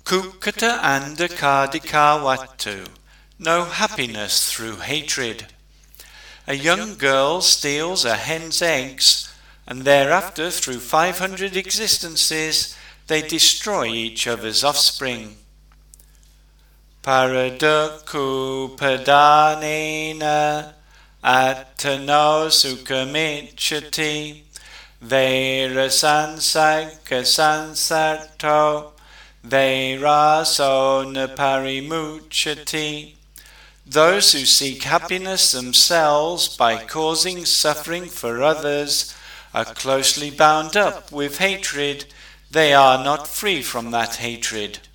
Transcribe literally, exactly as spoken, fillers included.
Kukata anda kadika watu, no happiness through hatred. A young girl steals a hen's eggs, and thereafter through five hundred existences they destroy each other's offspring. Paradukku padanena attano sukamichati vera sansaka sansarto veraso naparimuchati. Those who seek happiness themselves by causing suffering for others are closely bound up with hatred. They are not free from that hatred.